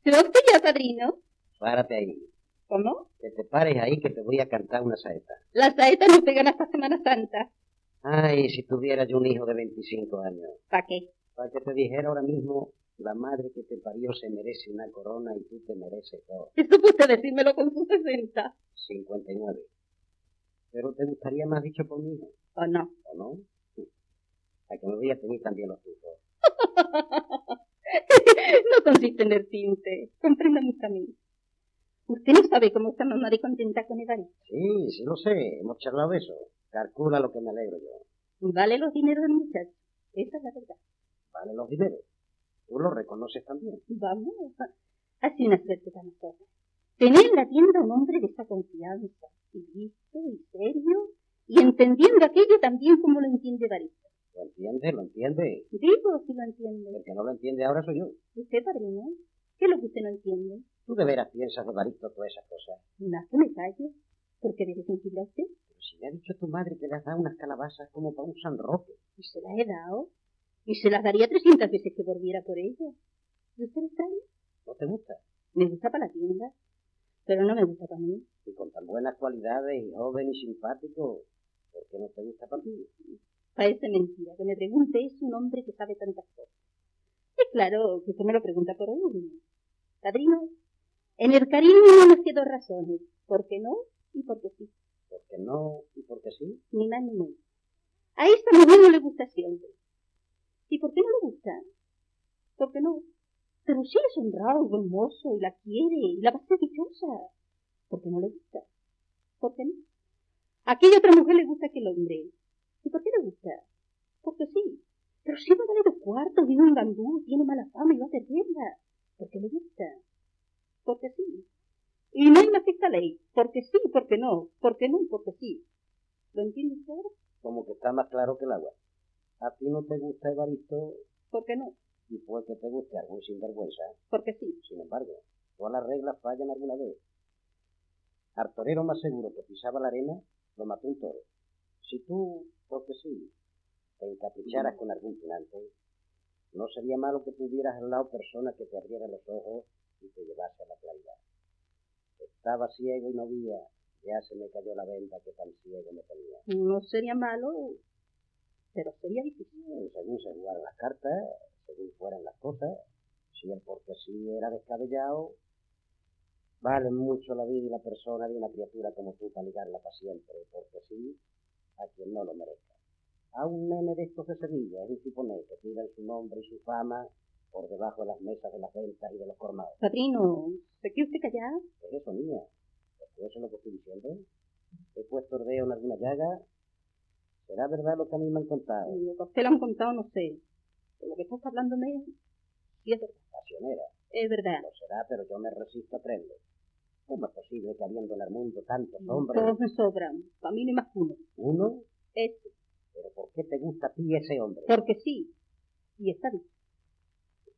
¿Pero usted ya, padrino? Párate ahí. ¿Cómo? Que te pares ahí que te voy a cantar una saeta. Las saetas no pegan hasta Semana Santa. Ay, si tuviera yo un hijo de 25 años. ¿Para qué? Para que te dijera ahora mismo, la madre que te parió se merece una corona y tú te mereces dos. Eso puede decírmelo con sus 60. 59. Pero te gustaría más dicho por mí, ¿no? ¿O no? ¿O no? A que me voy a tener también los tuyos. No consiste en el tinte. Compréndame usted a mí. Usted no sabe cómo está mamá de contenta con Evaristo. Sí, sí lo sé. Hemos charlado de eso. Calcula lo que me alegro yo. Vale los dineros del muchacho. Esa es la verdad. Vale los dineros. Tú lo reconoces también. Vamos. Ha sido una suerte para nosotros. Tener en la tienda un hombre de esa confianza. Y listo, y serio. Y entendiendo aquello también como lo entiende Evaristo. ¿Lo entiende? ¿Lo entiende? Digo si lo entiende. El que no lo entiende ahora soy yo. ¿Usted, padrino? ¿Qué es lo que usted no entiende? ¿Tú de veras piensas, Evaristo, todas esas cosas? No, que me callo. ¿Por qué debe sentirle a usted? Pero si me ha dicho tu madre que le has dado unas calabazas como para un San Roque. Y se las he dado. Y se las daría 300 veces que volviera por ella. ¿Y usted lo trae? ¿No te gusta? Me gusta para la tienda, pero no me gusta para mí. Y con tan buenas cualidades y joven y simpático, ¿por qué no te gusta para ti? Parece mentira que me pregunte es un hombre que sabe tantas cosas. Es claro que usted me lo pregunta por oírme. Padrino, en el cariño no nos quedó razones. ¿Por qué no? Y por qué sí. ¿Por qué no y por qué sí? Ni más ni menos. A esta mujer no le gusta siempre. ¿Y por qué no le gusta? ¿Por qué no? Pero si es honrado y buen mozo y la quiere y la va a ser dichosa. ¿Por qué no le gusta? ¿Por qué no? A aquella otra mujer le gusta aquel hombre. ¿Y por qué le gusta? Porque sí. Pero si no vale 2 cuartos, vive un gandú, tiene mala fama y va a perderla. ¿Por qué le gusta? Porque sí. Y no hay más que esta ley. Porque sí, porque no. Porque no y porque sí. ¿Lo entiendes ahora? Como que está más claro que el agua. ¿A ti no te gusta Evaristo? ¿Por qué no? Y puede que te guste algún sinvergüenza. Porque sí. Sin embargo, todas las reglas fallan alguna vez. Al torero más seguro que pisaba la arena, lo mató un toro. Si tú, porque sí, te encapricharas con algún tunante, no sería malo que tuvieras al lado personas que te abrieran los ojos y te llevase a la claridad. Estaba ciego y no veía, ya se me cayó la venda que tan ciego me tenía. No sería malo, pero sería difícil. Según se jugaran las cartas, según fueran las cosas, si el porque sí era descabellado, vale mucho la vida y la persona de una criatura como tú para ligarla para siempre, porque sí, a quien no lo merezca. A un nene de estos de Sevilla, es un tiponete que tiran su nombre y su fama por debajo de las mesas de las ventas y de los colmados. Padrino, ¿se quiere usted callar? ¿Qué es eso, niña? ¿Eso es lo que estoy diciendo? ¿He puesto el dedo en alguna llaga? ¿Será verdad lo que a mí me han contado? Lo que a usted le han contado no sé. Pero lo que estás hablándome sí es verdad. Pasionera. Es verdad. Lo será, pero yo me resisto a creerlo. ¿Cómo es posible que habiendo en el mundo tantos hombres... Todos me sobran. Para mí no hay más que uno. ¿Uno? Ese. ¿Pero por qué te gusta a ti ese hombre? Porque sí. Y está bien.